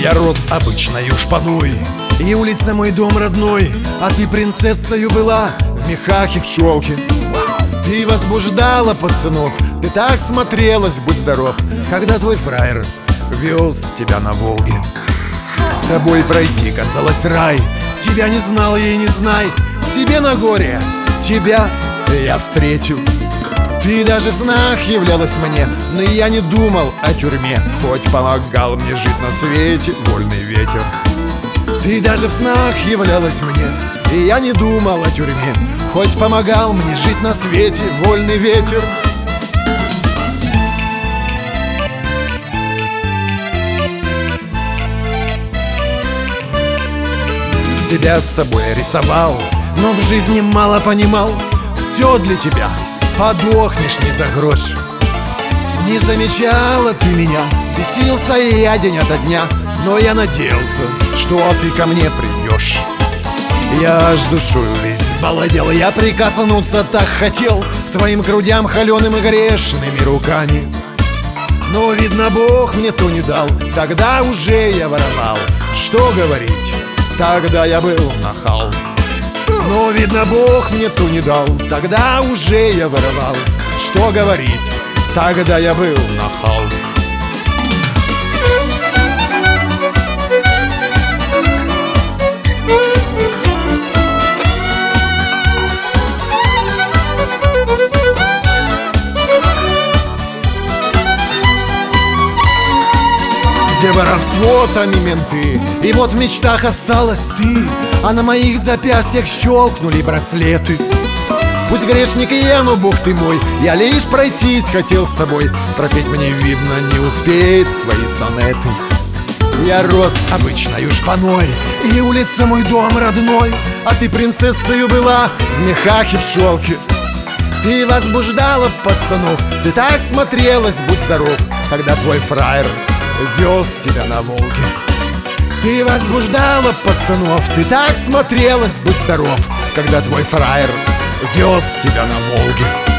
Я рос обычною шпаной, и улица мой дом родной, а ты принцессою была в мехах и в шелке. Ты возбуждала пацанов, ты так смотрелась, будь здоров, когда твой фраер вез тебя на Волге. С тобой пройти казалось рай, тебя не знал я и не знай. Себе на горе тебя я встретил. Ты даже в снах являлась мне, но я не думал о тюрьме, хоть помогал мне жить на свете вольный ветер. Ты даже в снах являлась мне, и я не думал о тюрьме, хоть помогал мне жить на свете вольный ветер. Себя с тобой рисовал, но в жизни мало понимал. Все для тебя, подохнешь не за грош. Не замечала ты меня, бесился и я день ото дня, но я надеялся, что ты ко мне придешь. Я аж душою весь баладел, я прикоснуться так хотел к твоим грудям холеным и грешными руками. Но, видно, Бог мне то не дал, тогда уже я воровал. Что говорить, тогда я был нахал. Но, видно, Бог мне ту не дал, тогда уже я воровал. Что говорить, тогда я был нахал. Где воровство, там и менты, и вот в мечтах осталась ты, а на моих запястьях щелкнули браслеты. Пусть грешник я, но Бог ты мой, я лишь пройтись хотел с тобой, пропеть мне, видно, не успеет свои сонеты. Я рос обычною шпаной, и улица мой дом родной, а ты принцессою была в мехах и в шелке. Ты возбуждала пацанов, ты так смотрелась, будь здоров, когда твой фраер вез тебя на Волге. Ты возбуждала пацанов, ты так смотрелась, будь здоров, когда твой фраер вез тебя на Волге.